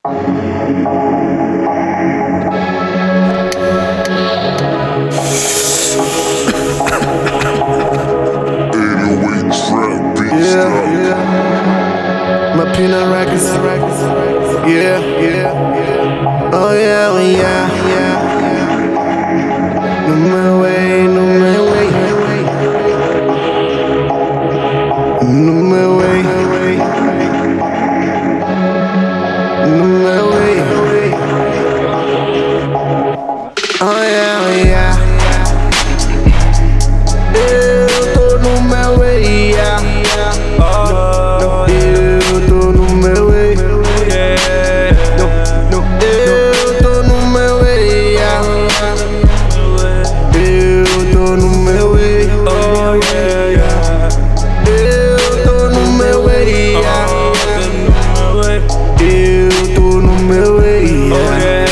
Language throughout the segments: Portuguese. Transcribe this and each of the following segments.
My peanut records. Yeah. Oh yeah. No my way. No my way. Oh yeah. Eu tô no meu way, yeah. Eu tô no meu way. Eu tô no meu way, yeah. Eu tô no meu way. Oh yeah. Eu tô no meu way, yeah. Eu tô no meu way, yeah.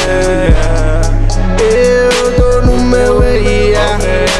Eu tô no meu way, yeah.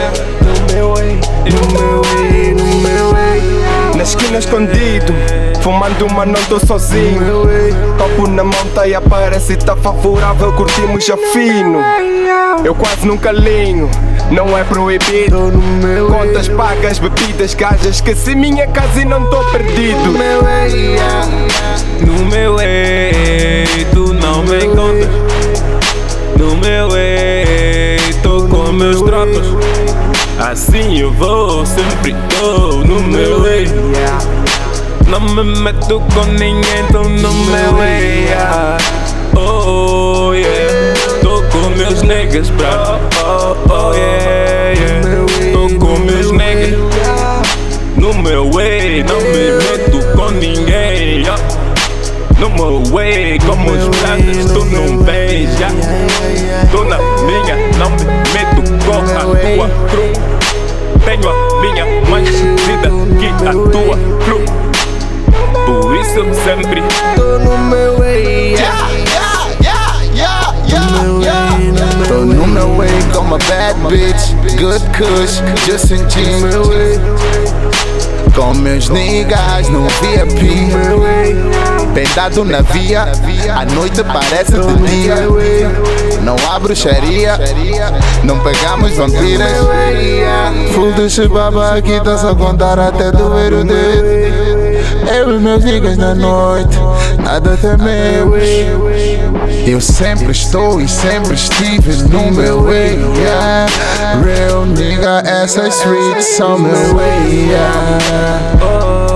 No meu way. Na esquina escondido, fumando mas não tô sozinho. Copo na mão tá e aparece, tá favorável, curtimos já fino. Eu quase nunca linho, não é proibido. Contas pagas, bebidas, gajas, esqueci minha casa e não tô perdido. No meu way, yeah. No meu way, tu não me encontras. No meu way, tô com meus tropas. Assim eu vou, sempre tô no meu way. Não me meto com ninguém, tô no meu way. Oh yeah, tô com meus niggas pra oh yeah. Tô com meus niggas no meu way, não me meto com ninguém. No meu way, como os pratos, tu não vês. Tô na minha, não me meto com a tua crew. Tenho a minha mais vida que a tua crew. Por isso eu sempre tô no meu way, yeah. Tô no meu way com uma bad bitch, good kush, just in jeans. Com meus niggas no VIP, pendado na via, a noite parece de dia. Não há bruxaria, não pegamos vampiras. Full de chibaba aqui, tá só contar até doer o dedo. Eu e meus niggas na noite, nada tememos. Eu sempre estou e sempre estive no meu way, yeah. Real nigga, essas streets são meu way, yeah.